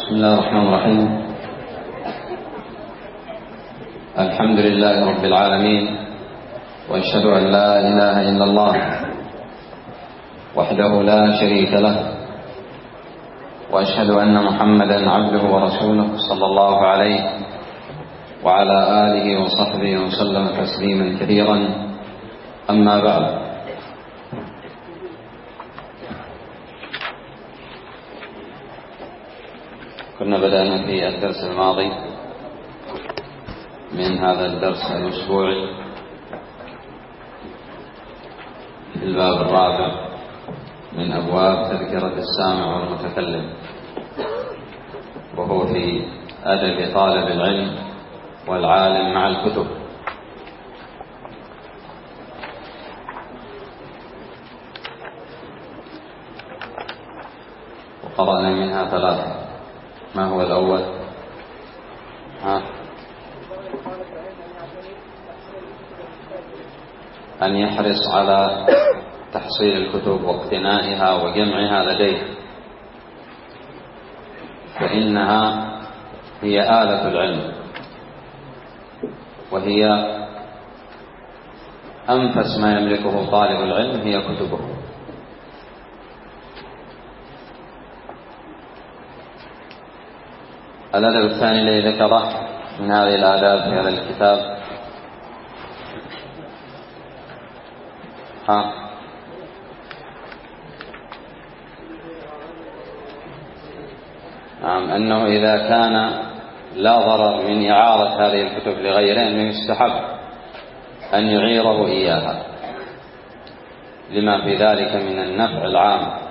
بسم الله الرحمن الرحيم. الحمد لله رب العالمين، وأشهد أن لا إله إلا الله وحده لا شريك له، وأشهد أن محمدا عبده ورسوله صلى الله عليه وعلى آله وصحبه وسلم تسليما كثيرا. أما بعد، كنا بدأنا في الدرس الماضي من هذا الدرس الأسبوعي في الباب الرابع من أبواب تذكرة السامع والمتكلم، وهو في أدب طالب العلم والعالم مع الكتب. وقرأنا منها ثلاثة. ما هو الأول؟ أن يحرص على تحصيل الكتب واقتنائها وجمعها لديه، فإنها هي آلة العلم، وهي أنفس ما يملكه طالب العلم هي كتبه. الأدب الثاني الذي ذكره من هذه الآداب في هذا الكتاب أنه إذا كان لا ضرر من إعارة هذه الكتب لغيره، أنه يستحب أن يعيره إياها لما في ذلك من النفع العام.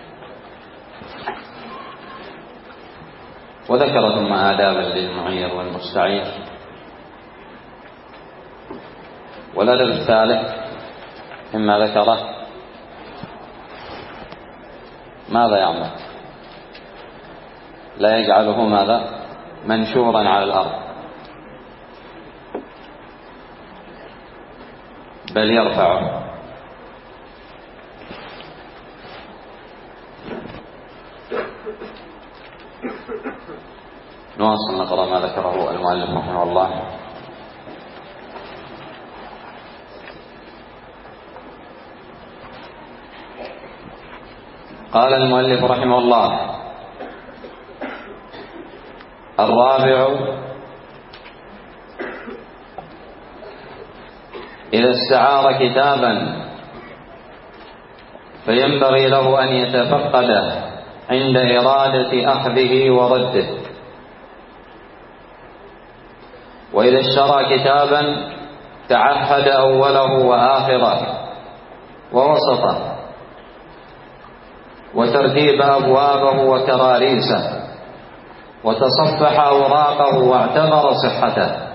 وذكر ثم آدابا للمعير والمستعير. والأدب الثالث مما ذكره ماذا يعمل؟ لا يجعله ماذا؟ منشورا على الأرض، بل يرفعه. نواصل نقرأ ما ذكره المؤلف رحمه الله. قال المؤلف رحمه الله: الرابع: إذا استعار كتابا فينبغي له أن يتفقده عند إرادة أخذه ورده. وإذا اشترى كتابا تعهد أوله وآخره ووسطه وترتيب أبوابه وكراريسه، وتصفح أوراقه واعتبر صحته.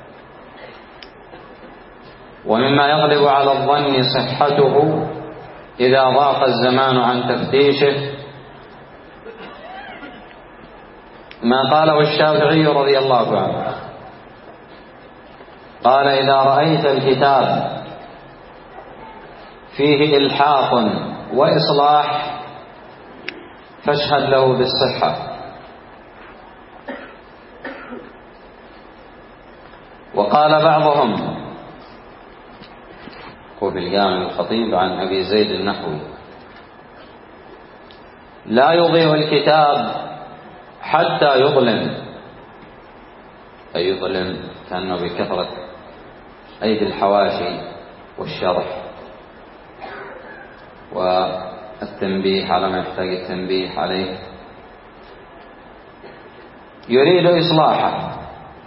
ومما يغلب على الظن صحته إذا ضاق الزمان عن تفتيشه ما قاله الشافعي رضي الله عنه، قال: إذا رأيت الكتاب فيه إلحاق وإصلاح فاشهد له بالصحة. وقال بعضهم، هو في الجامع الخطيب عن أبي زيد النحوي: لا يضيع الكتاب حتى يظلم، أي يظلم كأنه بكثرة أيدي الحواشي والشرح والتنبيه على ما يحتاج التنبيه عليه، يريد إصلاحه.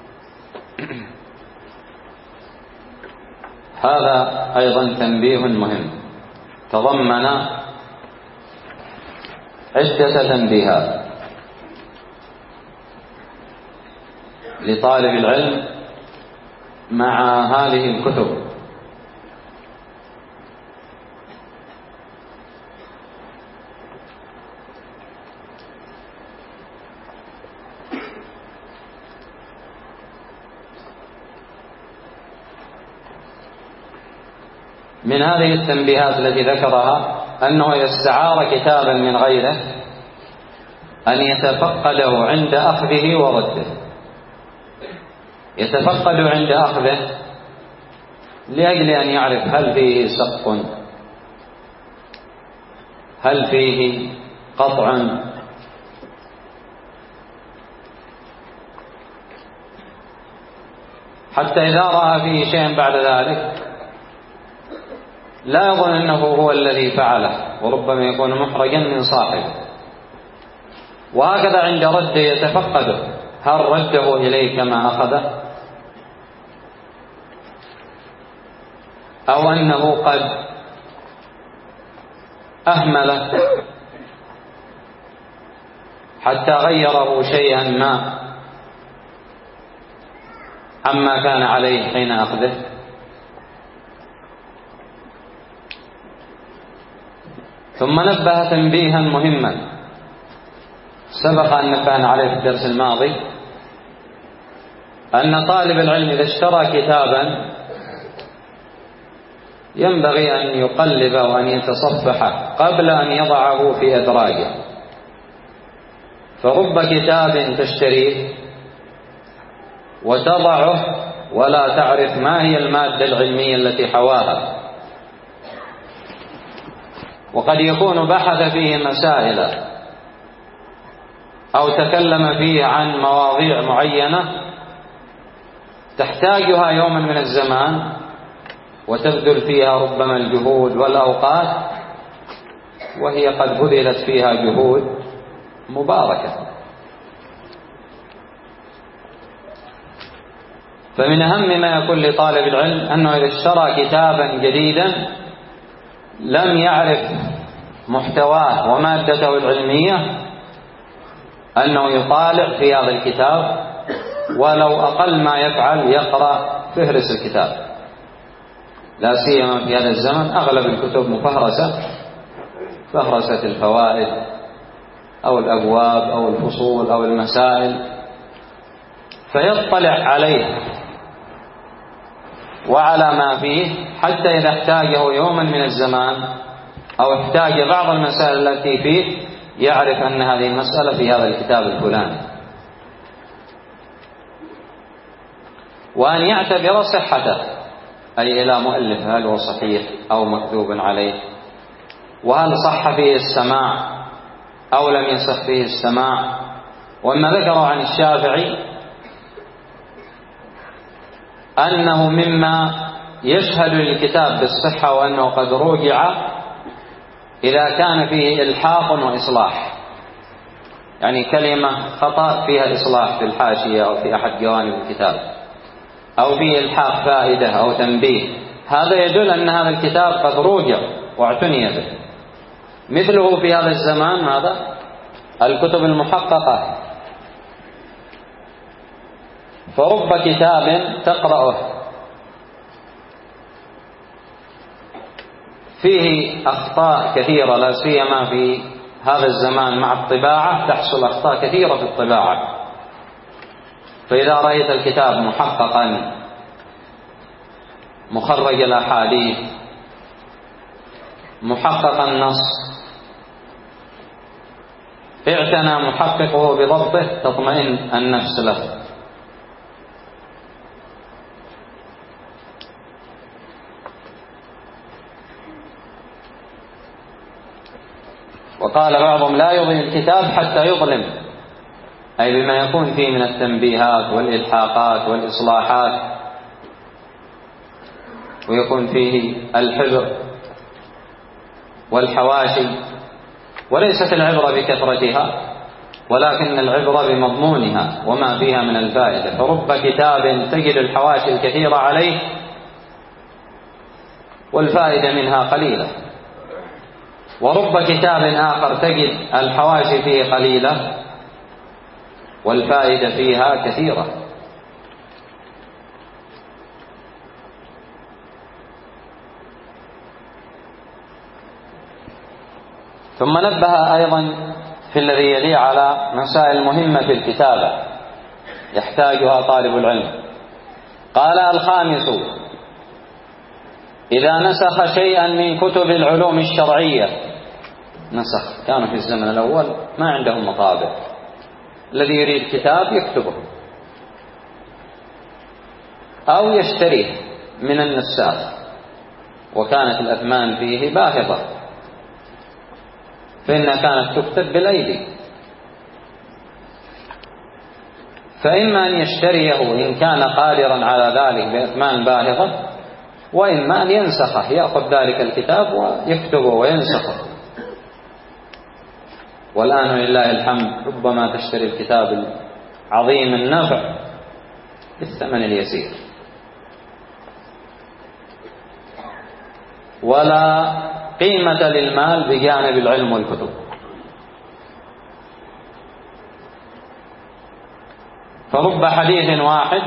هذا أيضا تنبيه مهم تضمن عدة تنبيهات لطالب العلم مع هذه الكتب. من هذه التنبيهات التي ذكرها أنه إذا استعار كتابا من غيره أن يتفقده عند أخذه ورده. يتفقد عند أخذه لأجل أن يعرف هل فيه سقط، هل فيه قطع، حتى إذا رأى فيه شيئا بعد ذلك لا يظن أنه هو الذي فعله، وربما يكون محرجا من صاحبه. وهكذا عند رده يتفقده، هل رده إليه كما أخذه، أو أنه قد أهمله حتى غيره شيئا ما عما كان عليه حين أخذه. ثم نبه تنبيها مهما سبق أن نبهنا عليه في الدرس الماضي، أن طالب العلم إذا اشترى كتابا ينبغي أن يقلب وأن يتصفحه قبل أن يضعه في أدراجه. فرب كتاب تشتريه وتضعه ولا تعرف ما هي المادة العلمية التي حواها، وقد يكون بحث فيه مسائل أو تكلم فيه عن مواضيع معينة تحتاجها يوما من الزمان وتبذل فيها ربما الجهود والأوقات، وهي قد بذلت فيها جهود مباركة. فمن أهم ما يكون لطالب العلم أنه إذا اشترى كتابا جديدا لم يعرف محتواه ومادته العلمية أنه يطالع في هذا الكتاب، ولو أقل ما يفعل يقرأ فهرس الكتاب، لا سيما في هذا الزمن أغلب الكتب مفهرسة، فهرسة الفوائد أو الأبواب أو الفصول أو المسائل، فيطلع عليه وعلى ما فيه حتى إذا احتاجه يوما من الزمان أو احتاج بعض المسائل التي فيه يعرف أن هذه المسألة في هذا الكتاب الفلاني، وأن يعتبر صحته، أي إلى مؤلف هل هو صحيح أو مكذوب عليه، وهل صح فيه السماع أو لم يصح فيه السماع. وما ذكروا عن الشافعي أنه مما يشهد للكتاب بالصحة وأنه قد رجع إذا كان فيه إلحاق وإصلاح، يعني كلمة خطأ فيها إصلاح في الحاشية أو في أحد جوانب الكتاب، أو فيه إلحاق فائدة أو تنبيه، هذا يدل أن هذا الكتاب قد رجع واعتني به. مثله في هذا الزمان ماذا؟ الكتب المحققة. فرب كتاب تقرأه فيه أخطاء كثيرة، لا سيما في هذا الزمان مع الطباعة تحصل أخطاء كثيرة في الطباعة. فإذا رأيت الكتاب محققا مخرج الأحاديث محقق النص اعتنى محققه بضبطه تطمئن النفس له. وقال بعضهم لا يضيع الكتاب حتى يظلم، أي بما يكون فيه من التنبيهات والإلحاقات والإصلاحات، ويكون فيه الحذر والحواشي. وليست العبرة بكثرتها ولكن العبرة بمضمونها وما فيها من الفائدة. فرب كتاب تجد الحواشي الكثيرة عليه والفائدة منها قليلة، ورب كتاب آخر تجد الحواشي فيه قليلة والفائدة فيها كثيرة. ثم نبه أيضا في الذي يلي على مسائل مهمة في الكتابة يحتاجها طالب العلم. قال: الخامس: إذا نسخ شيئا من كتب العلوم الشرعية نسخ. كانوا في الزمن الأول ما عندهم مطابع، الذي يريد كتاب يكتبه أو يشتريه من النساخ، وكانت الأثمان فيه باهظة، فإنها كانت تكتب بالأيدي، فإما أن يشتريه إن كان قادرا على ذلك بأثمان باهظة، وإما أن ينسخه، يأخذ ذلك الكتاب ويكتبه وينسخه. والآن لله الحمد ربما تشتري الكتاب العظيم النفع بالثمن اليسير، ولا قيمة للمال بجانب العلم والكتب. فرب حديث واحد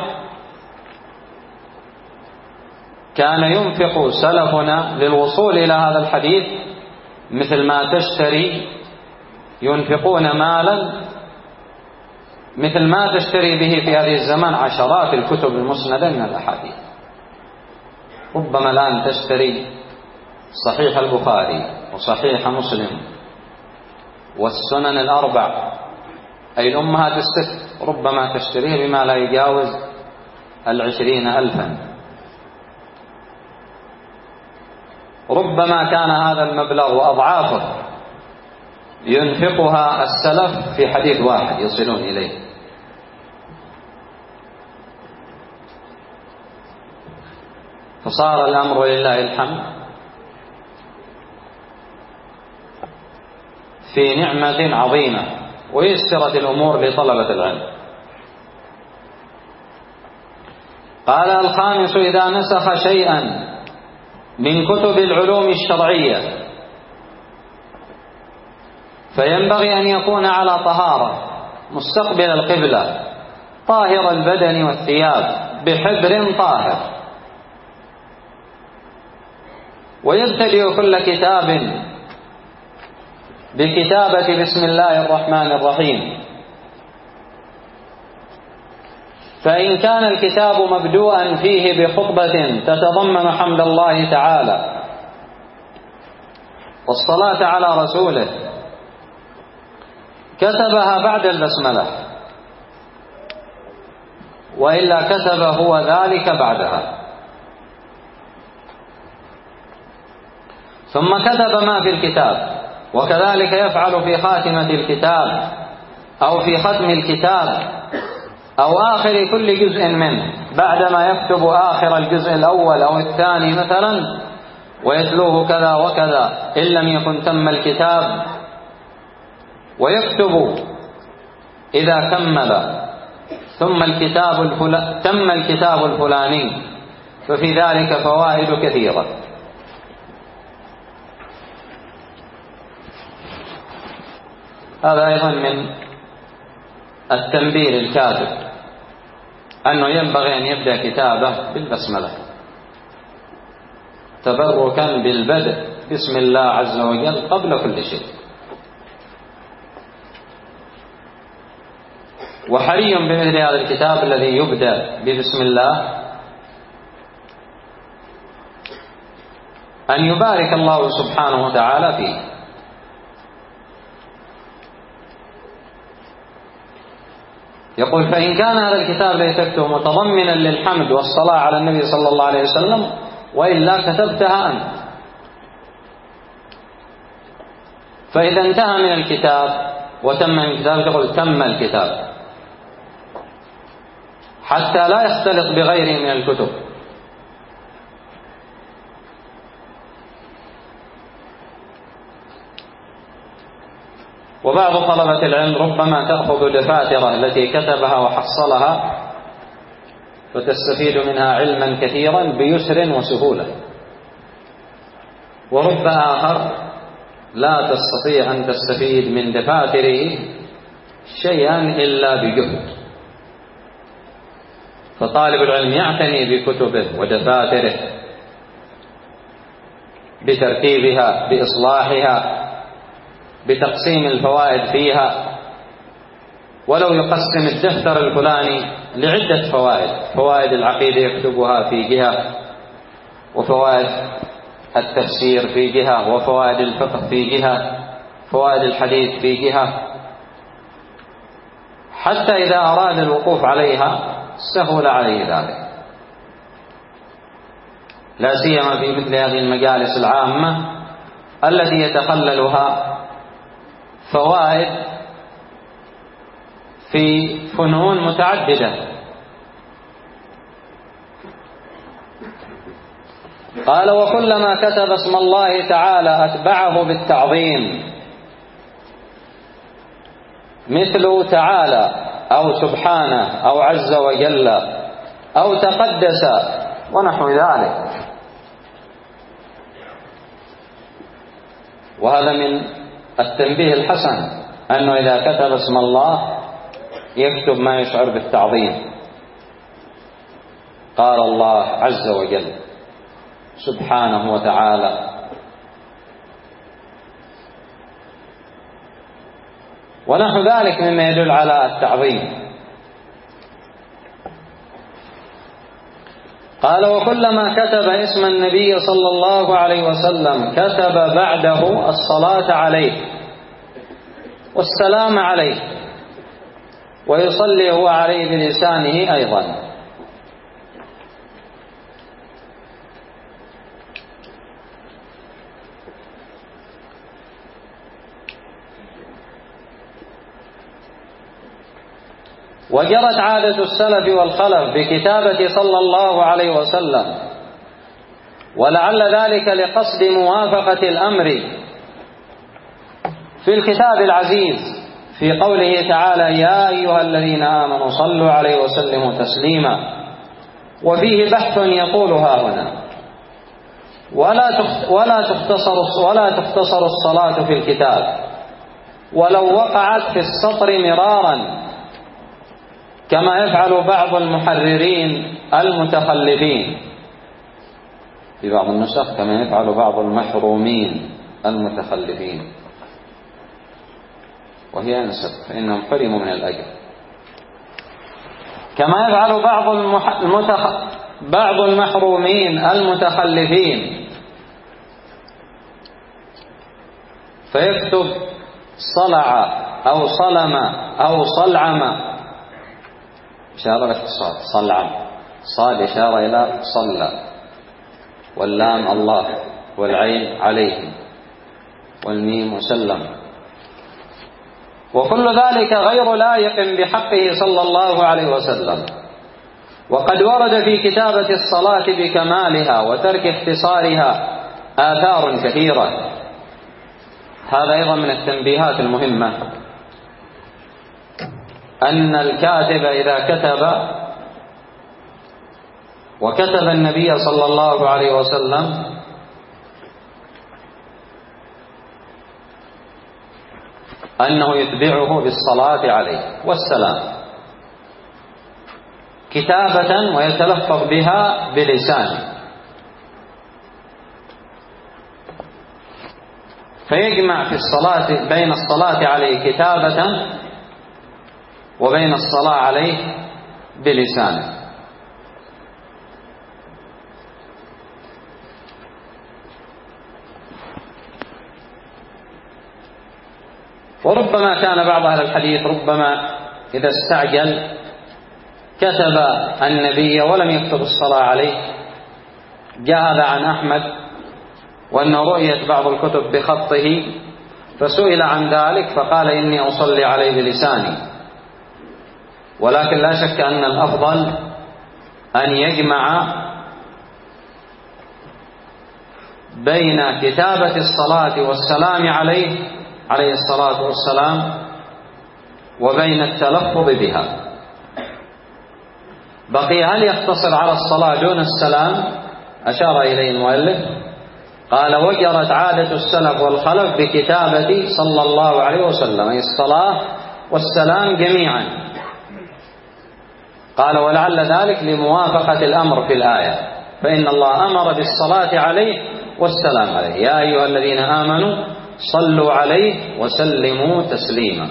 كان ينفق سلفنا للوصول إلى هذا الحديث مثل ما تشتري، ينفقون مالا مثل ما تشتري به في هذه الزمان عشرات الكتب المسندة من الأحاديث. ربما الآن تشتري صحيح البخاري وصحيح مسلم والسنن الأربع، أي الأمهات الست، ربما تشتريه بما لا يجاوز 20,000. ربما كان هذا المبلغ وأضعافه ينفقها السلف في حديث واحد يصلون إليه. فصار الأمر لله الحمد في نعمة عظيمة، ويسرت الأمور لطلبة العلم. قال: الخامس: إذا نسخ شيئا من كتب العلوم الشرعية فينبغي أن يكون على طهارة مستقبل القبلة طاهر البدن والثياب بحبر طاهر، ويبتدئ كل كتاب بكتابة بسم الله الرحمن الرحيم، فإن كان الكتاب مبدوءا فيه بخطبة تتضمن حمد الله تعالى والصلاة على رسوله كتبها بعد البسملة، وإلا كتب هو ذلك بعدها، ثم كتب ما في الكتاب. وكذلك يفعل في خاتمة الكتاب أو في ختم الكتاب أو آخر كل جزء منه، بعدما يكتب آخر الجزء الأول أو الثاني مثلا ويتلوه كذا وكذا إن لم يكن تم الكتاب، ويكتب إذا كمل ثم تم الكتاب الفلاني، ففي ذلك فوائد كثيرة. هذا أيضا من التنبيه للكاتب أنه ينبغي أن يبدأ كتابه بالبسملة تبركا بالبدء بسم الله عز وجل قبل كل شيء. وحري بمثل هذا الكتاب الذي يبدأ ببسم الله أن يبارك الله سبحانه وتعالى فيه. يقول: فإن كان هذا الكتاب الذي تكتبه متضمنا للحمد والصلاة على النبي صلى الله عليه وسلم، وإلا كتبتها أنت. فإذا انتهى من الكتاب وتم من الكتاب تقول تم الكتاب، حتى لا يختلط بغيره من الكتب. وبعض طلبة العلم ربما تأخذ دفاتره التي كتبها وحصلها فتستفيد منها علما كثيرا بيسر وسهولة، ورب آخر لا تستطيع أن تستفيد من دفاتره شيئا إلا بجهد. فطالب العلم يعتني بكتبه ودفاتره بترتيبها، بإصلاحها، بتقسيم الفوائد فيها، ولو يقسم الدفتر الفلاني لعدة فوائد: فوائد العقيدة يكتبها في جهة، وفوائد التفسير في جهة، وفوائد الفقه في جهة، فوائد الحديث في جهة، حتى إذا أراد الوقوف عليها سهل عليه ذلك، لا سيما في مثل هذه المجالس العامة التي يتخللها فوائد في فنون متعددة. قال: وكلما كتب اسم الله تعالى أتبعه بالتعظيم، مثل تعالى أو سبحانه أو عز وجل أو تقدس ونحو ذلك. وهذا من التنبيه الحسن، أنه إذا كتب اسم الله يكتب ما يشعر بالتعظيم. قال الله عز وجل، سبحانه وتعالى، ونحو ذلك مما يدل على التعظيم. قال: وكلما كتب اسم النبي صلى الله عليه وسلم كتب بعده الصلاة عليه والسلام عليه، ويصلي هو عليه بلسانه أيضا. وجرت عادة السلف والخلف بكتابة صلى الله عليه وسلم، ولعل ذلك لقصد موافقة الأمر في الكتاب العزيز في قوله تعالى: يا أيها الذين آمنوا صلوا عليه وسلموا تسليما. وفيه بحث يقول ها هنا: ولا تختصر الصلاة في الكتاب ولو وقعت في السطر مرارا، كما يفعل بعض المحررين المتخلفين، في بعض النسخ كما يفعل بعض المحرومين المتخلفين، وهي أنسب فإنهم حرموا من الأجر. كما يفعل بعض المحرومين المتخلفين، فيكتب صلع أو صلم أو صلعم، إشارة الاختصار، صلعم، صاد إشارة إلى صلى، واللام الله، والعين عليه، والميم مسلم. وكل ذلك غير لائق بحقه صلى الله عليه وسلم. وقد ورد في كتابة الصلاة بكمالها وترك اختصارها آثار كثيرة. هذا أيضا من التنبيهات المهمة، أن الكاتب إذا كتب وكتب النبي صلى الله عليه وسلم أنه يتبعه بالصلاة عليه والسلام كتابة ويتلفظ بها بلسانه، فيجمع في الصلاة بين الصلاة عليه كتابة وبين الصلاة عليه بلسانه. وربما كان بعض أهل الحديث ربما إذا استعجل كتب النبي ولم يكتب الصلاة عليه. جاء هذا عن أحمد، وأن رؤيت بعض الكتب بخطه، فسئل عن ذلك فقال: إني أصلي عليه بلساني. ولكن لا شك أن الأفضل أن يجمع بين كتابة الصلاة والسلام عليه الصلاة والسلام وبين التلفظ بها. بقي هل يقتصر على الصلاة دون السلام؟ أشار إليه المؤلف، قال: وجرت عادة السلف والخلف بكتابة صلى الله عليه وسلم، أي الصلاة والسلام جميعا. قال: ولعل ذلك لموافقة الأمر في الآية، فإن الله أمر بالصلاة عليه والسلام عليه: يا أيها الذين آمنوا صلوا عليه وسلموا تسليما.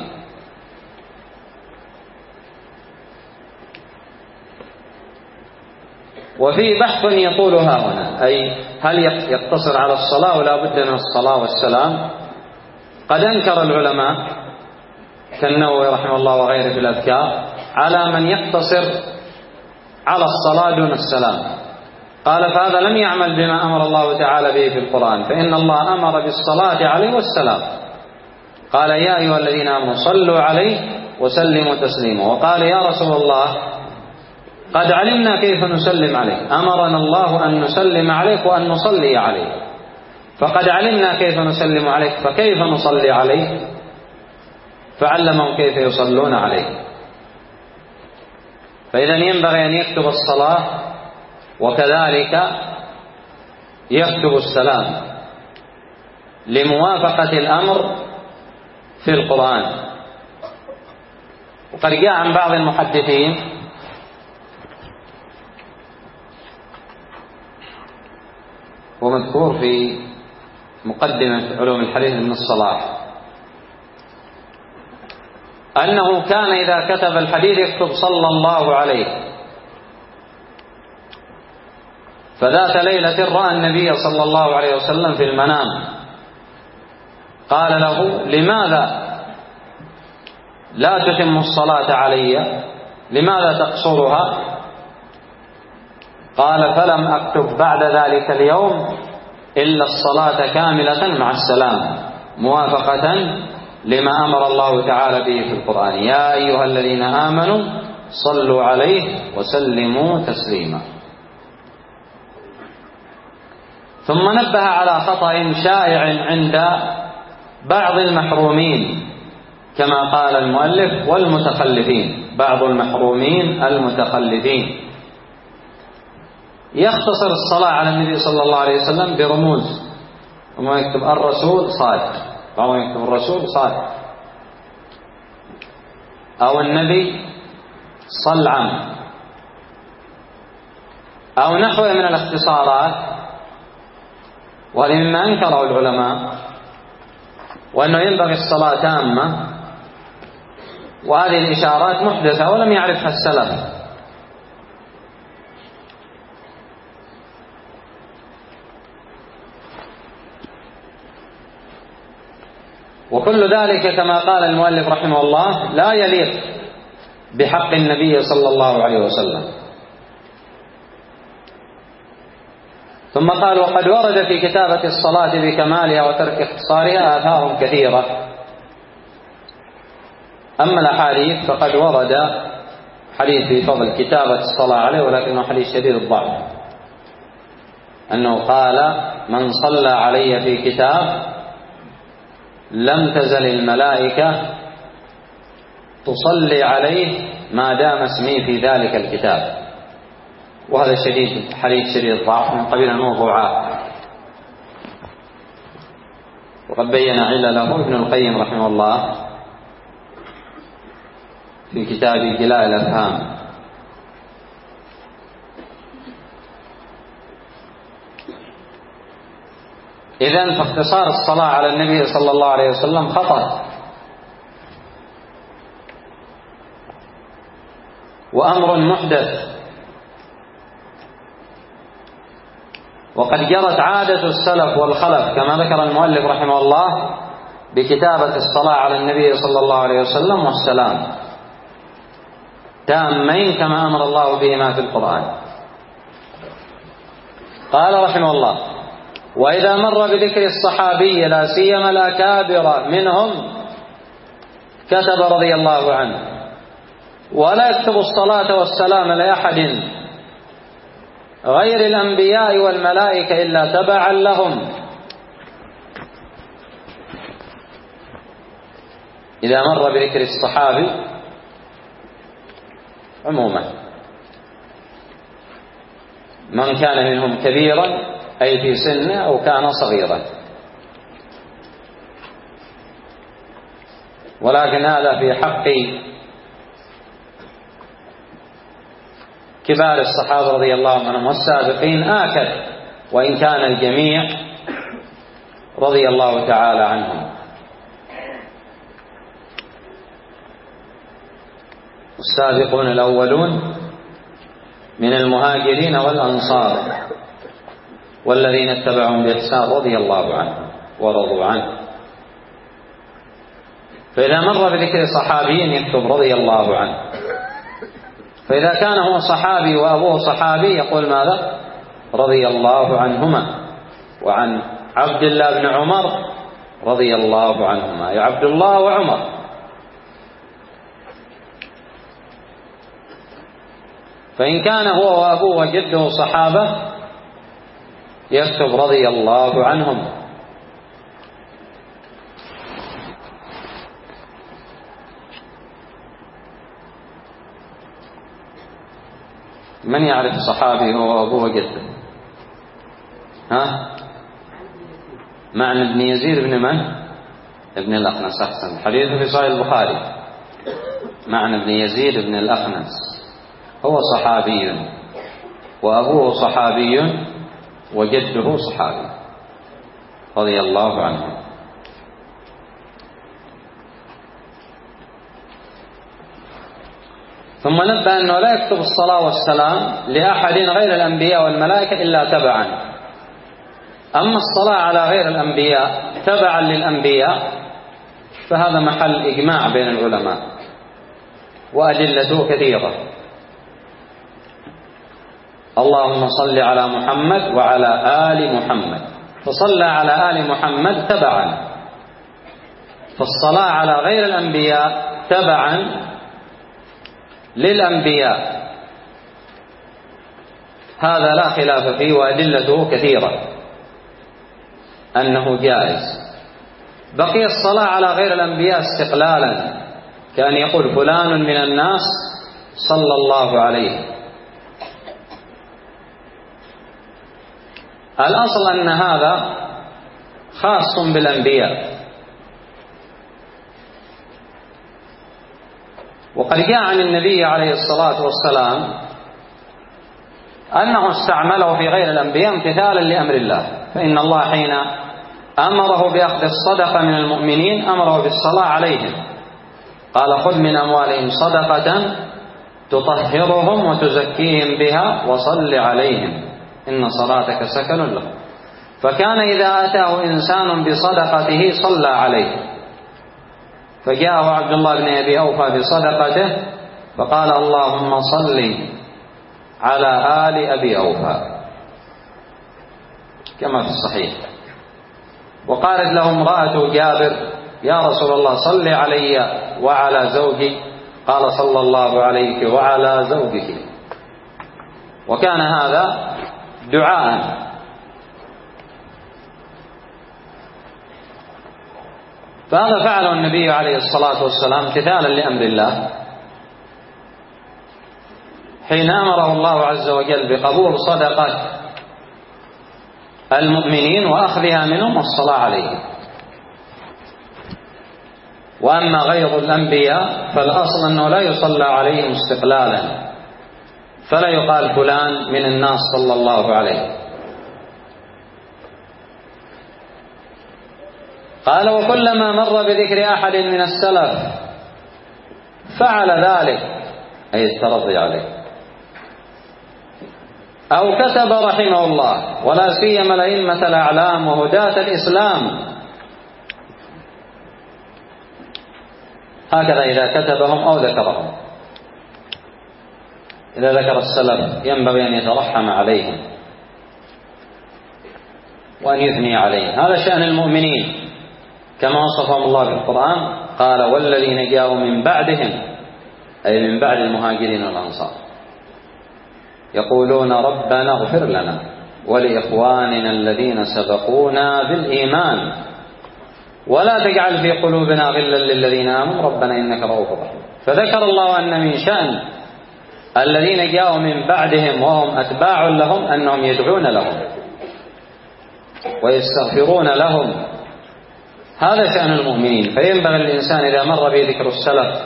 وفي بحث يقول ها هنا، أي هل يقتصر على الصلاة ولا بد من الصلاة والسلام؟ قد أنكر العلماء كالنووي رحمه الله وغيره في الأذكار على من يقتصر على الصلاة دون السلام، قال فهذا لم يعمل بما أمر الله تعالى به في القرآن، فإن الله أمر بالصلاة عليه والسلام، قال يا أيها الذين آمنوا صلوا عليه وسلموا تسليما. وقال يا رسول الله قد علمنا كيف نسلم عليك، أمرنا الله أن نسلم عليك وأن نصلي عليك، فقد علمنا كيف نسلم عليك فكيف نصلي عليك؟ فعلمهم كيف يصلون عليه. فإذا ينبغي أن يكتب الصلاة وكذلك يكتب السلام لموافقة الأمر في القرآن. وقد جاء عن بعض المحدثين ومذكور في مقدمة علوم الحديث ابن الصلاح أنه كان إذا كتب الحديث يكتب صلى الله عليه. فذات ليلة رأى النبي صلى الله عليه وسلم في المنام، قال له لماذا لا تتم الصلاة علي؟ لماذا تقصرها؟ قال فلم أكتب بعد ذلك اليوم إلا الصلاة كاملة مع السلام، موافقة لما أمر الله تعالى به في القرآن، يا أيها الذين آمنوا صلوا عليه وسلموا تسليما. ثم نبه على خطأ شائع عند بعض المحرومين كما قال المؤلف والمتخلفين، بعض المحرومين المتخلفين يختصر الصلاة على النبي صلى الله عليه وسلم برموز، وما يكتب الرسول صادق، أو يكتب الرسول صادق، أو النبي صلعم، أو نحوه من الاختصارات. وهذا مما أنكره العلماء، وأنه ينبغي الصلاة تامة، وهذه الإشارات محدثة ولم يعرفها السلف. وكل ذلك كما قال المؤلف رحمه الله لا يليق بحق النبي صلى الله عليه وسلم. ثم قال وقد ورد في كتابة الصلاة بكمالها وترك اختصارها آثار كثيرة. أما الأحاديث فقد ورد حديث في فضل كتابة الصلاة عليه، ولكنه حديث شديد الضعف، أنه قال من صلى علي في كتاب لم تزل الملائكة تصلي عليه ما دام اسمي في ذلك الكتاب. وهذا حديث شديد الضعف من قبيل الموضوعات، وقد بين علله ابن القيم رحمه الله في كتاب جلاء الأفهام. إذن فاختصار الصلاة على النبي صلى الله عليه وسلم خطأ وأمر محدث. وقد جرت عادة السلف والخلف كما ذكر المؤلف رحمه الله بكتابة الصلاة على النبي صلى الله عليه وسلم والسلام تامين كما أمر الله بهما في القرآن. قال رحمه الله وإذا مر بذكر الصحابي لا سيما الأكابر منهم كتب رضي الله عنه، ولا يكتب الصلاة والسلام لأحد غير الأنبياء والملائكة إلا تبعا لهم. إذا مر بذكر الصحابي عموما من كان منهم كبيرا أي في سنه أو كان صغيرا، ولكن هذا في حق كبار الصحابة رضي الله عنهم والسابقين آكد، وإن كان الجميع رضي الله تعالى عنهم. السابقون الأولون من المهاجرين والأنصار والذين اتبعهم بإحسان رضي الله عنهم ورضوا عنه. فإذا مر بذكر صحابي يكتب رضي الله عنه، فإذا كان هو صحابي وأبوه صحابي يقول ماذا؟ رضي الله عنهما. وعن عبد الله بن عمر رضي الله عنهما، يا عبد الله وعمر. فإن كان هو وأبوه وجده صحابة يكتب رضي الله عنهم. من يعرف صحابي هو وأبوه وجده؟ ها؟ معنى بن يزيد بن من؟ ابن الأخنس. أحسن. حديث في صحيح البخاري. معنى بن يزيد بن الأخنس هو صحابي وأبوه صحابي وجده صحابي رضي الله عنه. ثم نبه أنه لا يكتب الصلاة والسلام لأحد غير الأنبياء والملائكة إلا تبعا. أما الصلاة على غير الأنبياء تبعا للأنبياء فهذا محل إجماع بين العلماء وأدلته كثيرة. اللهم صل على محمد وعلى آل محمد، فصلى على آل محمد تبعا. فالصلاة على غير الأنبياء تبعا للأنبياء، هذا لا خلاف فيه وأدلته كثيرة أنه جائز. بقي الصلاة على غير الأنبياء استقلالا، كان يقول فلان من الناس صلى الله عليه. الأصل أن هذا خاص بالأنبياء. وقد جاء عن النبي عليه الصلاة والسلام أنه استعمله في غير الأنبياء امتثالا لأمر الله. فإن الله حين أمره بأخذ الصدقة من المؤمنين أمره بالصلاة عليهم، قال خذ من أموالهم صدقة تطهرهم وتزكيهم بها وصل عليهم إن صلاتك سكن لهم. فكان إذا أتاه إنسان بصدقته صلى عليه، فجاءه عبد الله بن أبي أوفى بصدقته فقال اللهم صل على آل أبي أوفى كما في الصحيح. وقالت له امرأة جابر يا رسول الله صل علي وعلى زوجي، قال صلى الله عليك وعلى زوجك. وكان هذا دعاء. فهذا فعله النبي عليه الصلاة والسلام امتثالا لأمر الله حين أمره الله عز وجل بقبول صدقة المؤمنين وأخذها منهم والصلاة عليهم. وأما غير الأنبياء فالأصل أنه لا يصلى عليهم استقلالا، فلا يقال فلان من الناس صلى الله عليه. قال وكلما مر بذكر أحد من السلف فعل ذلك أي الترضي عليه أو كتب رحمه الله، ولا سيما الأئمة الأعلام وهداة الإسلام، هكذا إذا كتبهم أو ذكرهم. إذا ذكر السلف ينبغي أن يترحم عليهم وأن يثني عليهم. هذا شأن المؤمنين كما وصفهم الله في القرآن، قال والذين جاءوا من بعدهم أي من بعد المهاجرين والأنصار يقولون ربنا اغفر لنا ولإخواننا الذين سبقونا بالإيمان ولا تجعل في قلوبنا غلا للذين آمنوا ربنا إنك رؤوف رحيم. فذكر الله أن من شأن الذين جاءوا من بعدهم وهم أتباع لهم أنهم يدعون لهم ويستغفرون لهم. هذا شأن المؤمنين. فينبغي الإنسان إذا مر به ذكر السلف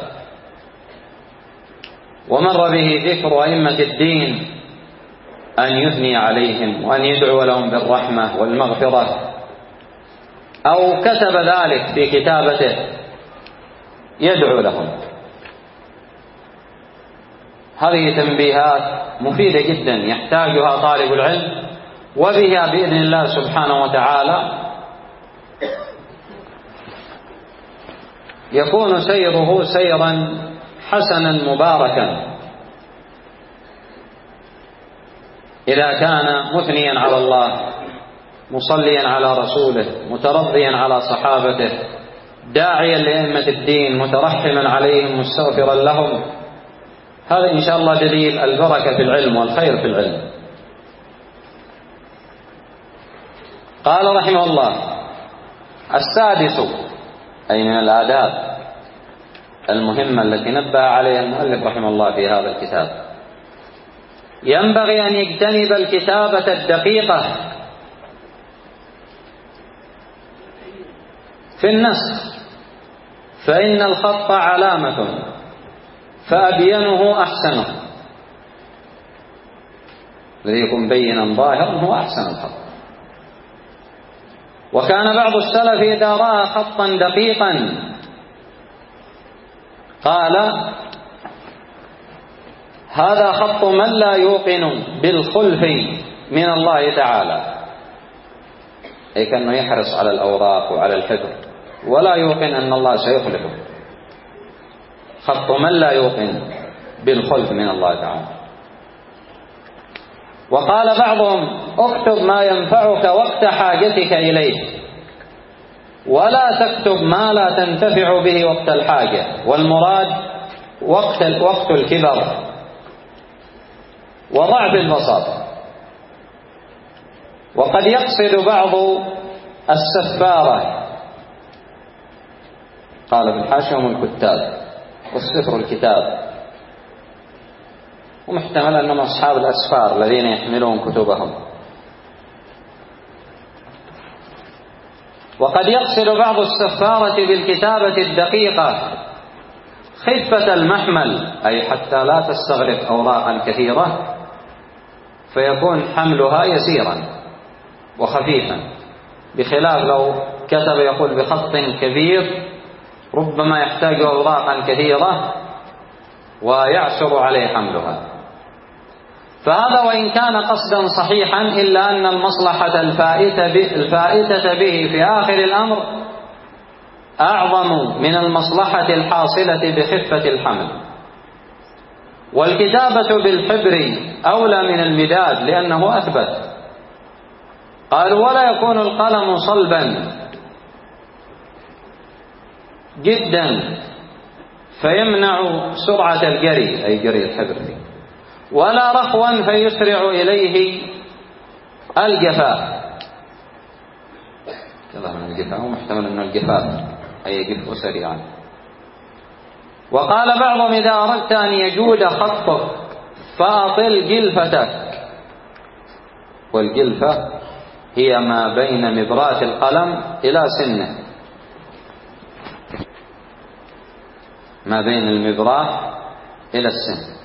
ومر به ذكر أئمة الدين أن يثني عليهم وأن يدعو لهم بالرحمة والمغفرة، أو كتب ذلك في كتابته يدعو لهم. هذه تنبيهات مفيدة جدا يحتاجها طالب العلم، وبها بإذن الله سبحانه وتعالى يكون سيره سيرا حسنا مباركا إذا كان مثنيا على الله، مصليا على رسوله، مترضيا على صحابته، داعيا لأئمة الدين، مترحما عليهم، مستغفرا لهم. هذا إن شاء الله دليل البركة في العلم والخير في العلم. قال رحمه الله: السادس، أي من الآداب المهمة التي نبه عليها المؤلف رحمه الله في هذا الكتاب، ينبغي أن يجتنب الكتابة الدقيقة في النسخ، فإن الخط علامة، فأبينه أحسنه. الذي يكون بينا ظاهرا هو أحسن الخط. وكان بعض السلف إذا رأى خطا دقيقا قال: هذا خط من لا يوقن بالخلف من الله تعالى، أي كأنه يحرص على الأوراق وعلى الحفظ ولا يوقن أن الله سيخلفه. خط من لا يوقن بالخلف من الله تعالى. وقال بعضهم: اكتب ما ينفعك وقت حاجتك إليه، ولا تكتب ما لا تنتفع به وقت الحاجة، والمراد وقت الكبر وضعف البصر. وقد يقصد بعض السفارة، قال في الحاشية هم الكتاب، والسفر الكتاب، ومحتمل أنهم أصحاب الأسفار الذين يحملون كتبهم. وقد يقصد بعض السفارة بالكتابة الدقيقة خفة المحمل، أي حتى لا تستغرق أوراقا كثيرة، فيكون حملها يسيرا وخفيفا، بخلاف لو كتب يقول بخط كبير ربما يحتاج أوراقا كثيرة ويعسر عليه حملها. فهذا وإن كان قصدا صحيحا، إلا أن المصلحة الفائتة به في آخر الأمر أعظم من المصلحة الحاصلة بخفة الحمل. والكتابة بالحبر أولى من المداد لأنه أثبت. قالوا: ولا يكون القلم صلبا جدا فيمنع سرعة الجري، أي جري الحبر، ولا رخوا فيسرع إليه الجفاء. كذا من الجفاء، ومحتمل أن الجفاء أي يجف سريعا. وقال بعضهم: إذا أردت أن يجود خطك فأطل جلفتك. والجلفة هي ما بين مبراة القلم إلى سنه، ما بين المبراة إلى السن.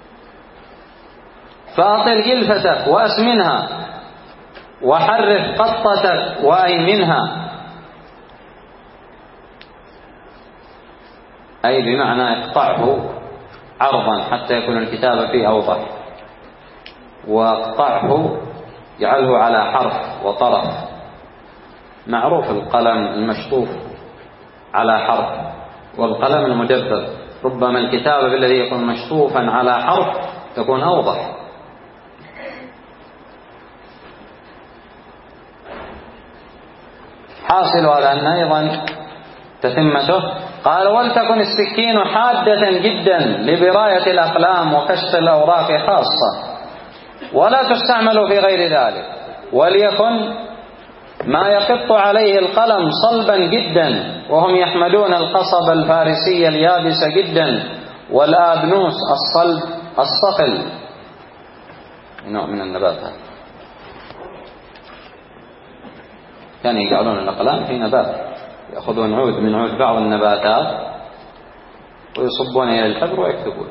فأطل جلفتك وأسمنها، وحرف قطتك وأيمنها، أي بمعنى اقطعه عرضا حتى يكون الكتابة فيه أوضح، واقطعه جعله على حرف وطرف. معروف القلم المشطوف على حرف والقلم المدبب، ربما الكتابة بالذي يكون مشطوفا على حرف تكون أوضح. حاصل على أن أيضا تتمته. قال: ولتكن السكين حادة جدا لبراية الأقلام وكشف الأوراق خاصة، ولا تستعمل في غير ذلك. وليكن ما يقط عليه القلم صلبا جدا، وهم يحملون القصب الفارسي اليابس جدا، والآبنوس الصلب الصقل، نوع من النبات. كانوا يجعلون الأقلام في نبات، يأخذون عود من عود بعض النباتات ويصبون إلى الحبر ويكتبون.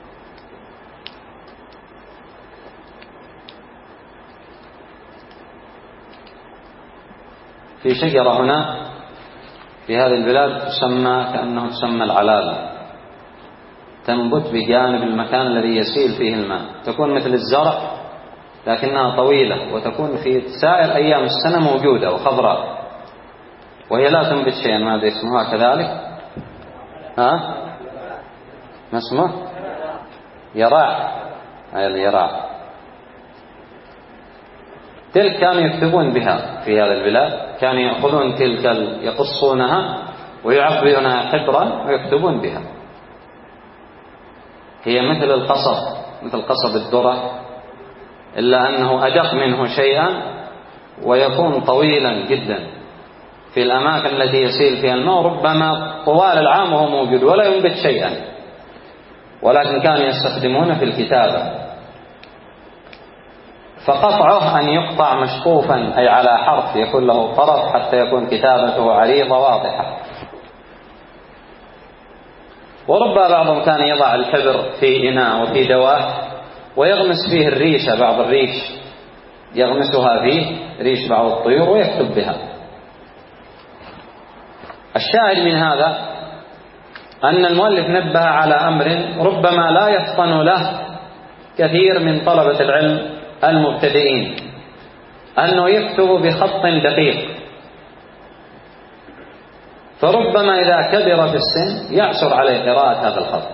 في شجرة هنا في هذه البلاد تسمى كأنه تسمى العلالة، تنبت بجانب المكان الذي يسيل فيه الماء، تكون مثل الزرع لكنها طويلة، وتكون في سائر أيام السنة موجودة وخضراء، وهي لا تنبت شيئا، ماذا اسمها كذلك، ما اسمه؟ يراع. اليراع تلك كانوا يكتبون بها في هذا البلاد، كانوا يأخذون تلك يقصونها ويعبئونها حبرا ويكتبون بها. هي مثل القصب، مثل قصب الذرة، إلا أنه أدق منه شيئا ويكون طويلا جدا في الأماكن التي يسيل فيها الماء، ربما طوال العام وهو موجود ولا ينبت شيئا، ولكن كانوا يستخدمونه في الكتابة. فقطعه أن يقطع مشقوفا أي على حرف يكون له طرف حتى يكون كتابته عريضة واضحة. وربما بعضهم كان يضع الحبر في إناء وفي دواه ويغمس فيه الريشة، بعض الريش يغمسها فيه، ريش بعض الطيور، ويكتب بها. الشاهد من هذا أن المؤلف نبه على أمر ربما لا يفطن له كثير من طلبة العلم المبتدئين، أنه يكتب بخط دقيق، فربما إذا كبر في السن يعسر عليه قراءة هذا الخط.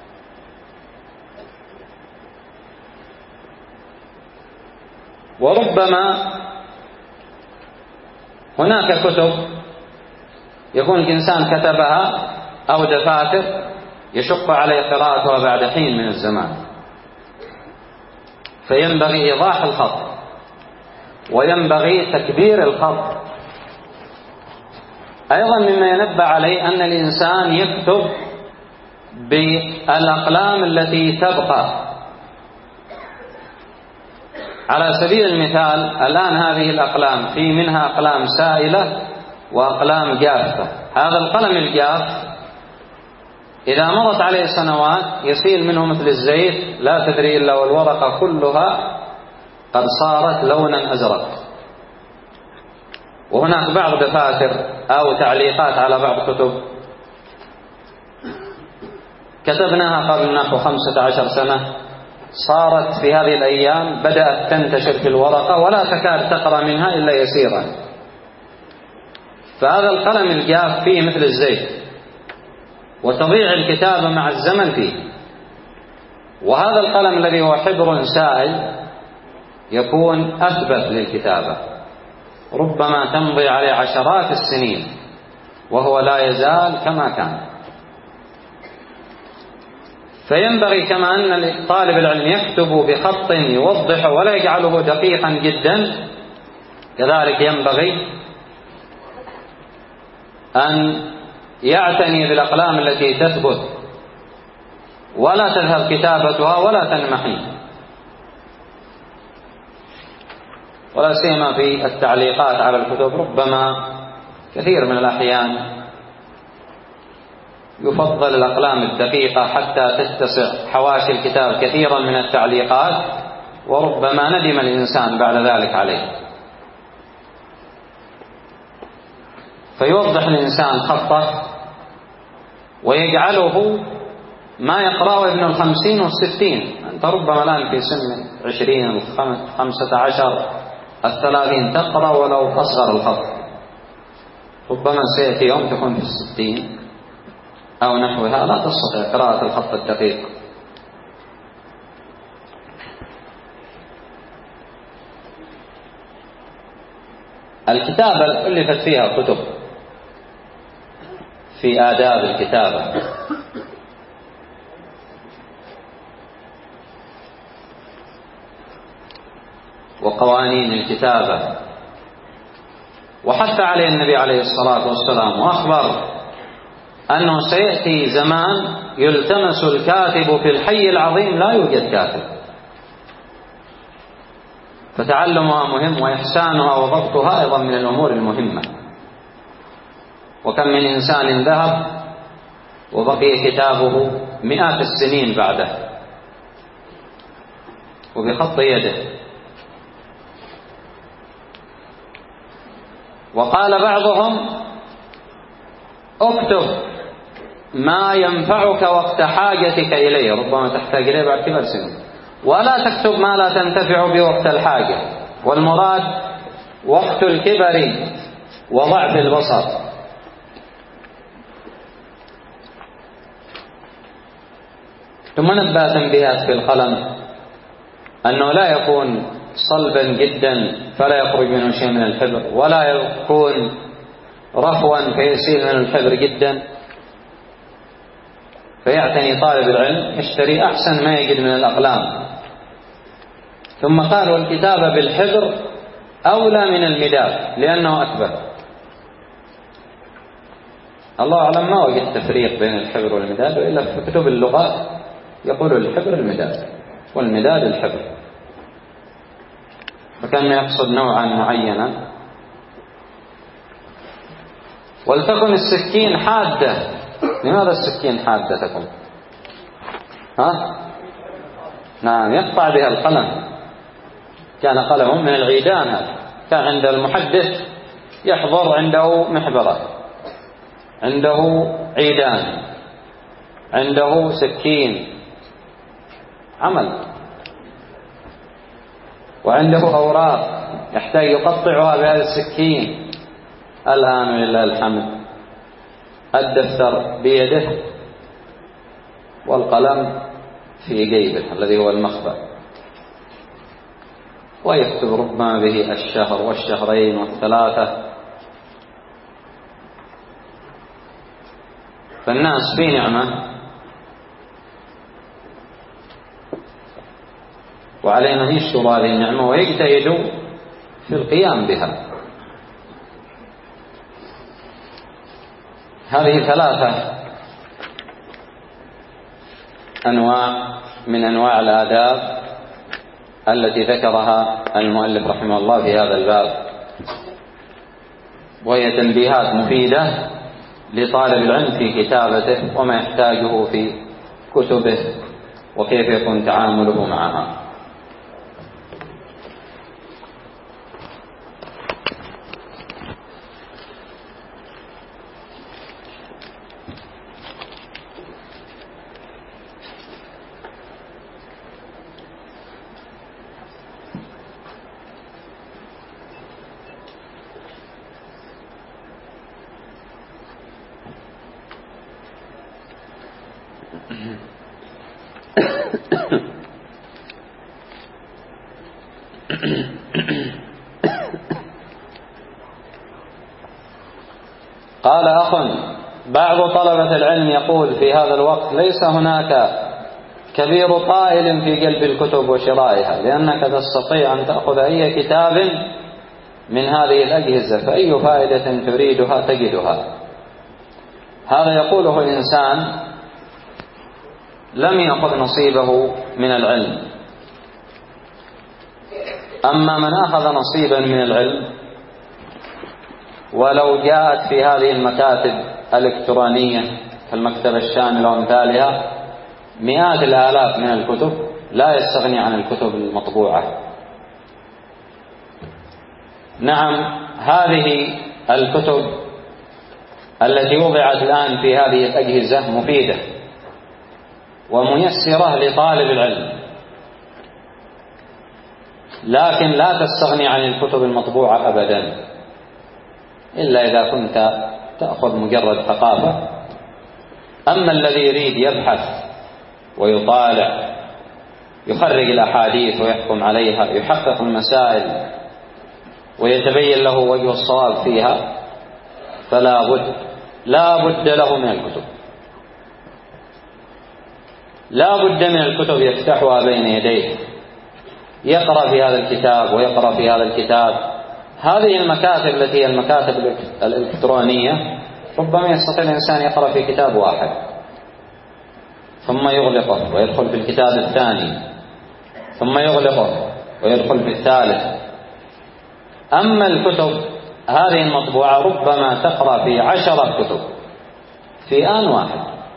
وربما هناك كتب يكون الإنسان كتبها أو دفاتر يشق عليه قراءتها بعد حين من الزمان، فينبغي إيضاح الخط وينبغي تكبير الخط. أيضا مما ينبه عليه أن الإنسان يكتب بالأقلام التي تبقى. على سبيل المثال الآن هذه الأقلام في منها أقلام سائلة وأقلام جافة. هذا القلم الجاف إذا مرت عليه سنوات يسيل منه مثل الزيت، لا تدري إلا والورقة كلها قد صارت لونا أزرق. وهناك بعض دفاتر أو تعليقات على بعض كتب كتبناها قبل نحو 15 سنة، صارت في هذه الأيام بدأت تنتشر في الورقة ولا تكاد تقرأ منها إلا يسيرا. فهذا القلم الجاف فيه مثل الزيت، وتضيع الكتابة مع الزمن فيه. وهذا القلم الذي هو حبر سائل يكون أثبت للكتابة، ربما تمضي عليه عشرات السنين وهو لا يزال كما كان. فينبغي كما أن طالب العلم يكتب بخط يوضح ولا يجعله دقيقا جدا، كذلك ينبغي أن يعتني بالأقلام التي تثبت ولا تذهب كتابتها ولا تنمحي، ولا سيما في التعليقات على الكتب. ربما كثير من الأحيان يفضل الأقلام الدقيقة حتى تتسع حواشي الكتاب كثيرا من التعليقات، وربما ندم الإنسان بعد ذلك عليه. فيوضح الإنسان خطه ويجعله ما يقرأه ابن 50 و60. أنت ربما الآن في سن 20 15 30 تقرأ ولو أصغر الخط، ربما سيأتي يوم تكون في 60 أو نحوها لا تستطيع قراءة الخط الدقيق. الكتابة ألفت فيها كتب في آداب الكتابة، وقوانين الكتابة، وحث عليه النبي عليه الصلاة والسلام وأخبر أنه سيأتي زمان يلتمس الكاتب في الحي العظيم لا يوجد كاتب، فتعلمها مهم، وإحسانها وضبطها أيضا من الأمور المهمة. وكم من إنسان ذهب وبقي كتابه مئات السنين بعده وبخط يده. وقال بعضهم اكتب ما ينفعك وقت حاجتك إليه، ربما تحتاج إليه بعد كبر سنين، ولا تكتب ما لا تنتفع بوقت الحاجة. والمراد وقت الكبر وضعف البصر. ثم نبه تنبيهات في القلم أنه لا يكون صلبا جدا فلا يخرج منه شيء من الحبر، ولا يكون رفوا فيسيل من الحبر جدا، فيعتني طالب العلم يشتري أحسن ما يجد من الأقلام. ثم قال والكتابة بالحبر أولى من المداد لأنه أكبر. الله أعلم ما وجد تفريق بين الحبر والمداد، وإلا في كتب اللغة يقول الحبر المداد والمداد الحبر، فكان يقصد نوعا معينا. ولتكن السكين حادة. لماذا السكين حادة تكون؟ نعم، يقطع بها القلم. كان قلم من العيدان، هذا كان عند المحدث يحضر عنده محبرة، عنده عيدان، عنده سكين عمل، وعنده أوراق يحتاج يقطعها بهذا السكين. الآن ولله الحمد الدفتر بيده والقلم في جيبه الذي هو المخبأ، ويكتب ربما به الشهر والشهرين والثلاثة. فالناس في نعمة، وعلينا أن نشكر هذه النعمة ويجتهدوا في القيام بها. هذه ثلاثة أنواع من أنواع الآداب التي ذكرها المؤلف رحمه الله في هذا الباب، وهي تنبيهات مفيدة لطالب العلم في كتابته وما يحتاجه في كتبه وكيف يكون تعامله معها. قال أخ: بعض طلبة العلم يقول في هذا الوقت ليس هناك كبير طائل في قلب الكتب وشرائها، لأنك تستطيع أن تأخذ أي كتاب من هذه الأجهزة، فأي فائدة تريدها تجدها. هذا يقوله الإنسان لم يأخذ نصيبه من العلم. أما من أخذ نصيبا من العلم ولو جاءت في هذه المكاتب الإلكترونية كالمكتبة الشاملة وأمثالها مئات الآلاف من الكتب، لا يستغني عن الكتب المطبوعة. نعم، هذه الكتب التي وضعت الآن في هذه الأجهزة مفيدة وميسرة لطالب العلم، لكن لا تستغني عن الكتب المطبوعة أبدا، إلا إذا كنت تأخذ مجرد ثقافة. أما الذي يريد يبحث ويطالع، يخرج الأحاديث ويحكم عليها، يحقق المسائل ويتبين له وجه الصواب فيها، لا بد له من الكتب، لا بد من الكتب يفتحها بين يديه، يقرأ في هذا الكتاب ويقرأ في هذا الكتاب. هذه المكاتب التي هي المكاتب الإلكترونية ربما يستطيع الإنسان يقرأ في كتاب واحد ثم يغلقه ويدخل في الكتاب الثاني ثم يغلقه ويدخل في الثالث. أما الكتب هذه المطبوعة ربما تقرأ في 10 كتب في آن واحد.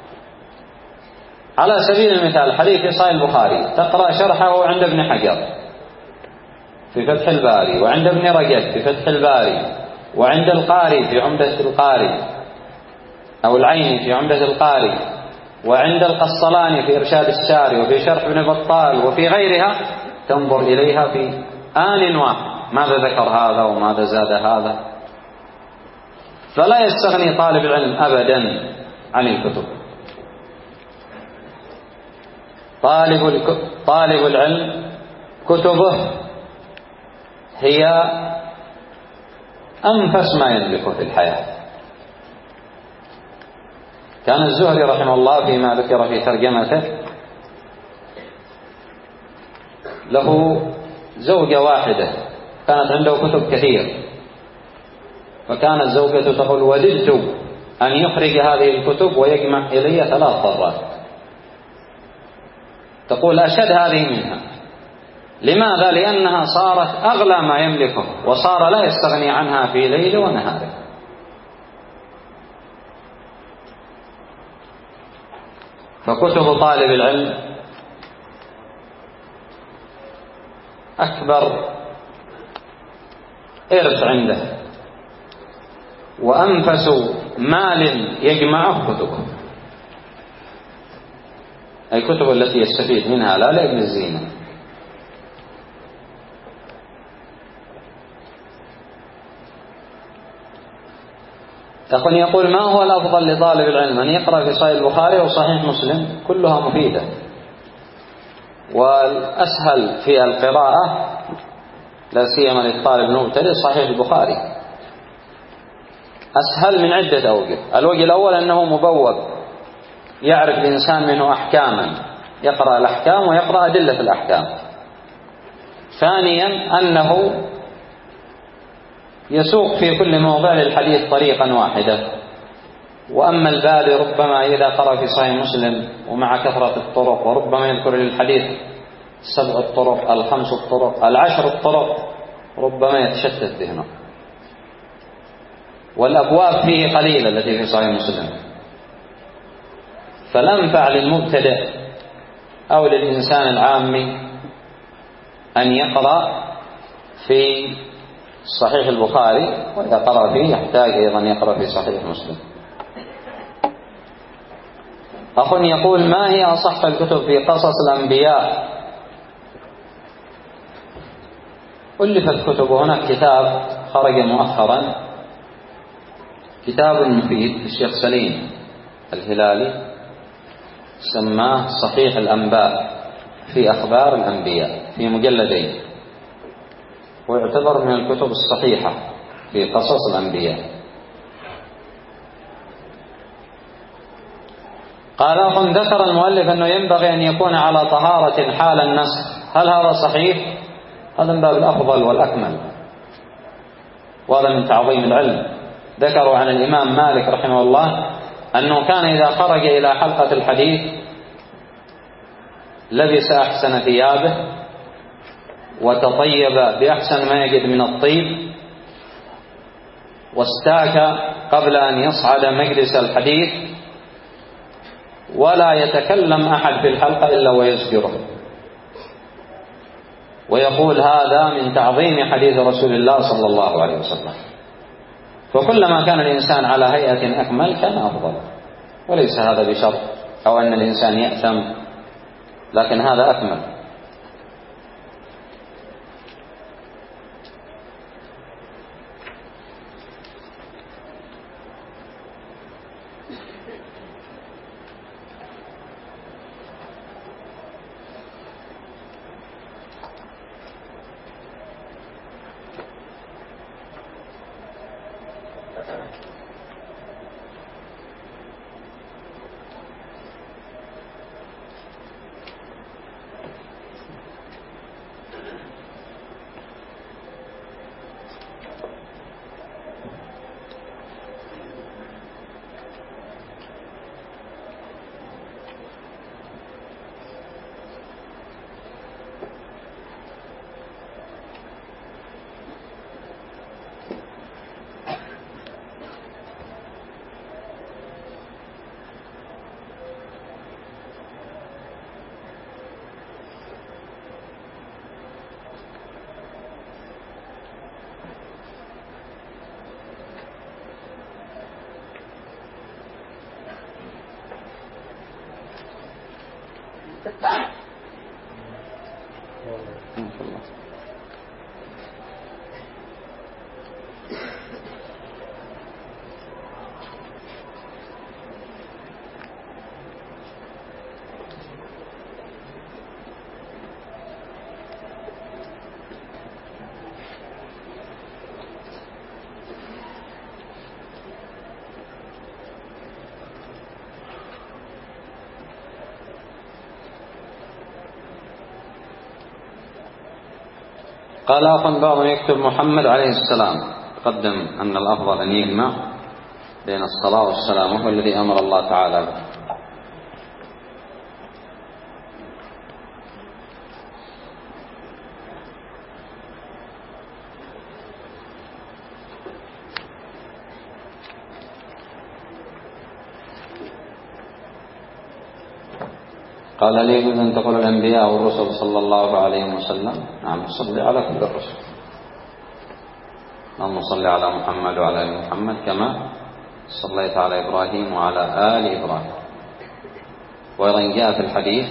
على سبيل المثال حديث في صحيح البخاري تقرأ شرحه عند ابن حجر في فتح الباري، وعند ابن رجب في فتح الباري، وعند القاري في عمدة القاري أو العيني في عمدة القاري، وعند القسطلاني في إرشاد الساري، وفي شرح ابن بطال، وفي غيرها. تنظر إليها في آن واحد، ماذا ذكر هذا وماذا زاد هذا. فلا يستغني طالب العلم أبدا عن الكتب. طالب العلم كتبه هي أنفس ما يملكه في الحياة. كان الزهري رحمه الله فيما ذكر في ترجمته له زوجة واحدة كانت عنده كتب كثير، فكانت زوجته تقول: وددت أن يخرج هذه الكتب ويجمع إلي 3 مرات. تقول: أشد هذه منها. لماذا؟ لأنها صارت أغلى ما يملكه، وصار لا يستغني عنها في ليل ونهار. فكتب طالب العلم أكبر إرث عنده، وأنفس مال يجمعه كتبه، أي كتب التي يستفيد منها لا لابن الزينة. يقول: ما هو الأفضل لطالب العلم، أن يقرأ في صحيح البخاري أو صحيح مسلم؟ كلها مفيدة، والأسهل في القراءة لا سيما للطالب المبتدئ صحيح البخاري، أسهل من عدة أوجه. الوجه الأول أنه مبوب، يعرف الإنسان منه أحكاما، يقرأ الأحكام ويقرأ أدلة الأحكام. ثانيا أنه يسوق في كل موضع للحديث طريقا واحدة. وأما البادئ ربما إذا قرأ في صحيح مسلم ومع كثرة الطرق، وربما يذكر للحديث 7 الطرق 5 الطرق 10 الطرق، ربما يتشتت ذهنه، والأبواب فيه قليلة التي في صحيح مسلم. فالأنفع للمبتدئ أو للإنسان العامي أن يقرأ في صحيح البخاري، وإذا قرأ فيه يحتاج أيضا يقرأ في صحيح مسلم. أخ يقول: ما هي أصح الكتب في قصص الأنبياء؟ ألفت كتب، هناك كتاب خرج مؤخرا، كتاب مفيد للشيخ سليم الهلالي، سماه صحيح الأنباء في أخبار الأنبياء، في مجلدين، ويعتبر من الكتب الصحيحة في قصص الأنبياء. قال: أخ ذكر المؤلف أنه ينبغي أن يكون على طهارة حال النسخ، هل هذا صحيح؟ هذا من باب الأفضل والأكمل، وهذا من تعظيم العلم. ذكروا عن الإمام مالك رحمه الله أنه كان إذا خرج إلى حلقة الحديث لبس أحسن ثيابه وتطيب بأحسن ما يجد من الطيب، واستاك قبل أن يصعد مجلس الحديث، ولا يتكلم أحد في الحلقة إلا ويزجره، ويقول: هذا من تعظيم حديث رسول الله صلى الله عليه وسلم. فكلما كان الإنسان على هيئة أكمل كان أفضل، وليس هذا بشرط أو أن الإنسان يأثم، لكن هذا أكمل. قال أخ بعضهم يكتب محمد عليه السلام، قدم أن الأفضل أن يجمع بين الصلاة والسلام، وهو الذي أمر الله تعالى به. قال لي يجوز أن تقول الأنبياء والرسل صلى الله عليه وسلم؟ نعم، صلي على كل الرسل، اللهم صل على محمد وعلى آل محمد كما صليت على إبراهيم وعلى آل إبراهيم. وأيضا جاء في الحديث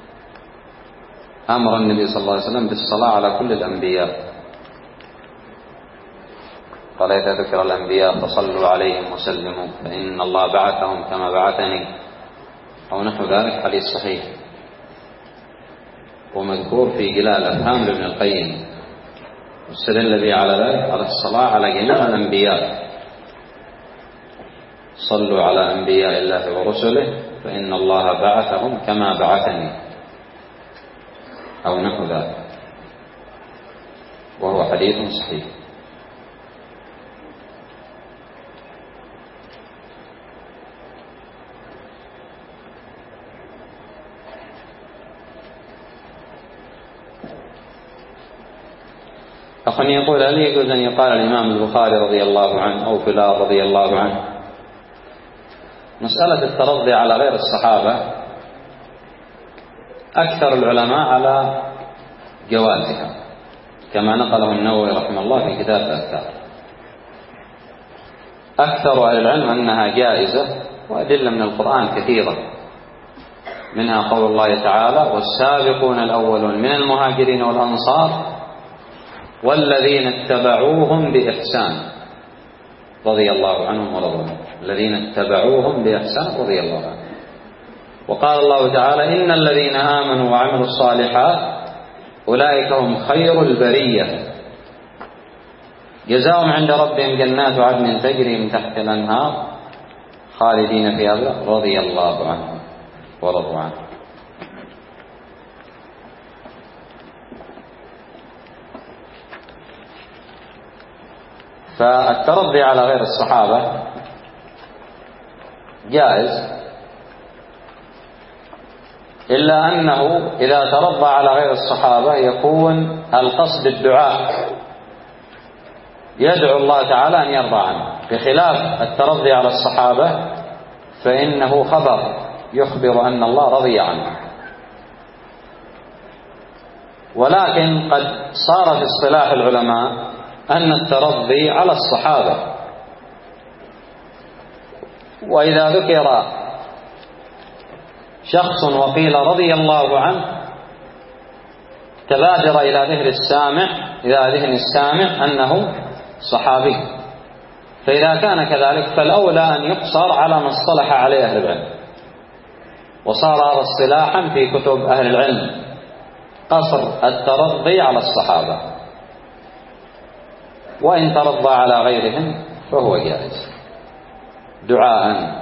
أمر النبي صلى الله عليه وسلم بالصلاة على كل الأنبياء، قال إذا ذكر الأنبياء فصلوا عليهم وسلموا فإن الله بعثهم كما بعثني، أو نحو ذلك، حديث صحيح. ومذكور في جلال أفهام لابن القيم، واستدل به على ذلك على الصلاة على جميع الأنبياء. صلوا على أنبياء الله ورسله فإن الله بعثهم كما بعثني، أو نحو ذلك، وهو حديث صحيح. أخ يقول هل يجوز أن يقال الإمام البخاري رضي الله عنه أو فلان رضي الله عنه؟ مسألة الترضي على غير الصحابة أكثر العلماء على جوازها، كما نقله النووي رحمه الله في كتاب الأذكار. أكثر أهل العلم أنها جائزة، وأدلة من القرآن كثيرة، منها قول الله تعالى والسابقون الأولون من المهاجرين والأنصار والذين اتبعوهم بإحسان رضي الله عنهم ورضوا عنه، الذين اتبعوهم بإحسان رضي الله عنهم. وقال الله تعالى إن الذين آمنوا وعملوا الصالحات أولئك هم خير البرية جزاؤهم عند ربهم جنات عدن تجري من تحت الأنهار خالدين فيها رضي الله عنهم ورضوا عنه. فالترضي على غير الصحابة جائز، إلا أنه إذا ترضى على غير الصحابة يكون القصد الدعاء، يدعو الله تعالى أن يرضى عنه، بخلاف الترضي على الصحابة فإنه خبر يخبر أن الله رضي عنه. ولكن قد صار في اصطلاح العلماء أن الترضي على الصحابة، وإذا ذكر شخص وقيل رضي الله عنه تبادر إلى ذهن السامع أنه صحابي، فإذا كان كذلك فالأولى أن يقصر على ما اصطلح عليه أهل العلم، وصار هذا اصطلاحا في كتب أهل العلم، قصر الترضي على الصحابة، وإن ترضى على غيرهم فهو جائز دعاء.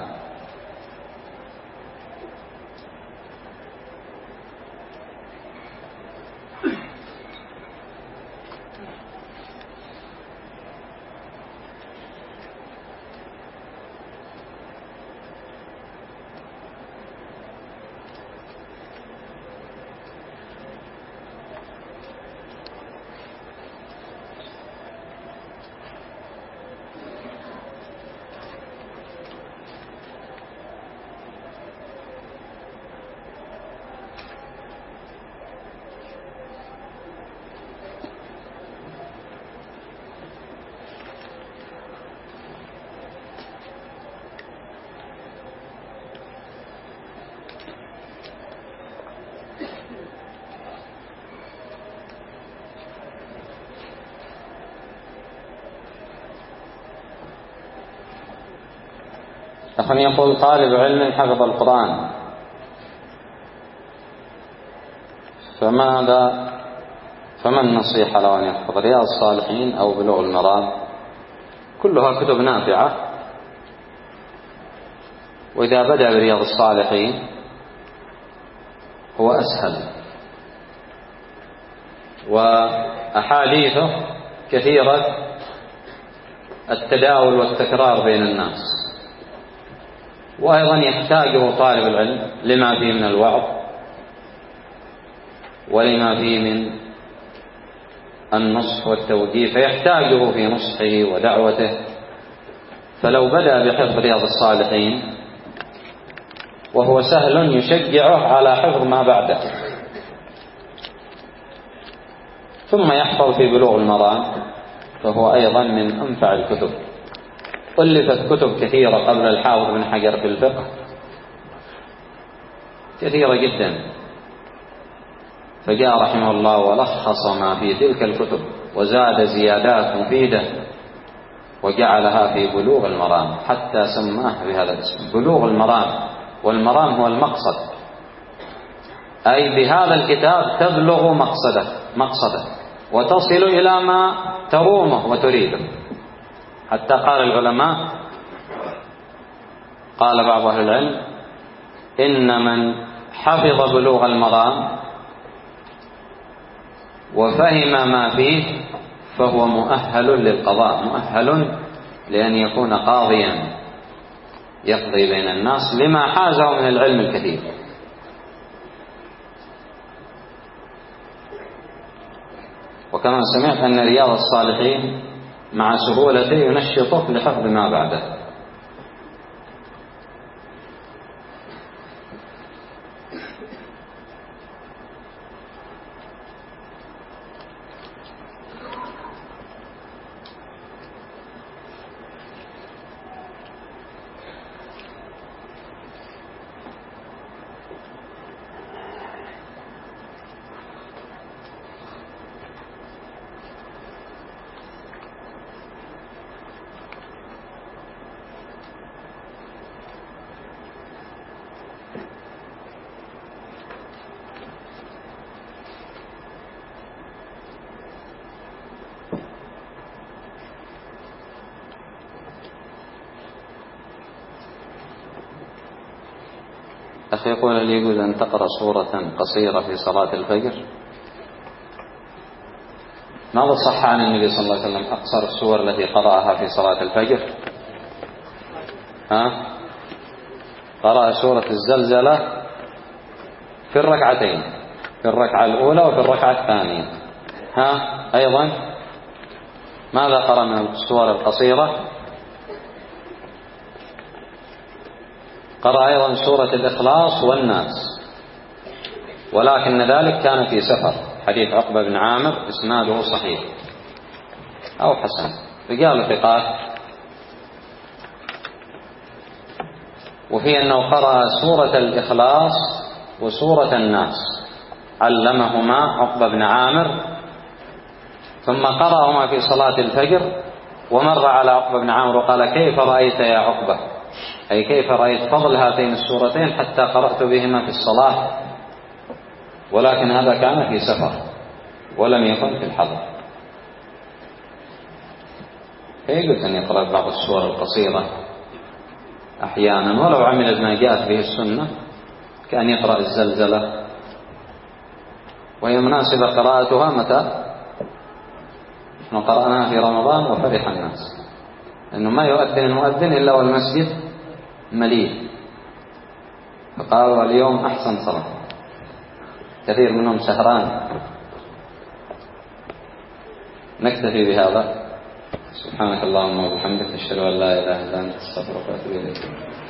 أخ يقول طالب علم حفظ القرآن، فما النصيحة له أن يحفظ رياض الصالحين أو بلوغ المرام؟ كلها كتب نافعة، وإذا بدأ برياض الصالحين هو أسهل، وأحاديثه كثيرة التداول والتكرار بين الناس، وأيضا يحتاجه طالب العلم لما فيه من الوعظ ولما فيه من النصح والتوجيه، فيحتاجه في نصحه ودعوته. فلو بدأ بحفظ رياض الصالحين وهو سهل يشجعه على حفظ ما بعده، ثم يحفظ في بلوغ المرام، فهو أيضا من أنفع الكتب. ألفت كتب كثيرة قبل الحافظ بن حجر في الفقه، كثيرة جدا، فجاء رحمه الله ولخص ما في تلك الكتب وزاد زيادات مفيدة وجعلها في بلوغ المرام، حتى سماه بهذا الاسم بلوغ المرام. والمرام هو المقصد، أي بهذا الكتاب تبلغ مقصدك وتصل إلى ما ترومه وتريده. حتى قال العلماء، قال بعض أهل العلم: إن من حفظ بلوغ المرام وفهم ما فيه فهو مؤهل للقضاء، مؤهل لأن يكون قاضيا يقضي بين الناس لما حازه من العلم الكثير. وكما سمعت أن رياض الصالحين مع سهولته ينشطه لحفظ ما بعده. أخي يقول: لي يجوز أن تقرأ سورة قصيرة في صلاة الفجر؟ ماذا صح عن النبي صلى الله عليه وسلم أقصر السور التي قرأها في صلاة الفجر؟ قرأ سورة الزلزلة في الركعتين، في الركعة الأولى وفي الركعة الثانية. أيضا ماذا قرأ من السور القصيرة؟ قرأ أيضا سورة الإخلاص والناس، ولكن ذلك كان في سفر. حديث عقبة بن عامر إسناده صحيح أو حسن، رجال ثقات. وفي أنه قرأ سورة الإخلاص وسورة الناس، علمهما عقبة بن عامر، ثم قرأهما في صلاة الفجر، ومر على عقبة بن عامر وقال: كيف رأيت يا عقبة؟ أي كيف رأيت فضل هاتين السورتين حتى قرأت بهما في الصلاة؟ ولكن هذا كان في سفر ولم يكن في الحضر. فيجوز أن يقرأ بعض السور القصيرة أحيانا، ولو عمل ما جاءت به السنة، كأن يقرأ الزلزلة، وهي مناسبة قراءتها متى؟ نحن قرأناها في رمضان وفرح الناس، إنه ما يؤذن المؤذن إلا والمسجد مليء، فقالوا اليوم أحسن صلاة، كثير منهم سهران. نكتفي بهذا. سبحانك اللهم وبحمدك، أشهد أن لا إله إلا أنت، أستغفرك وأتوب إليك.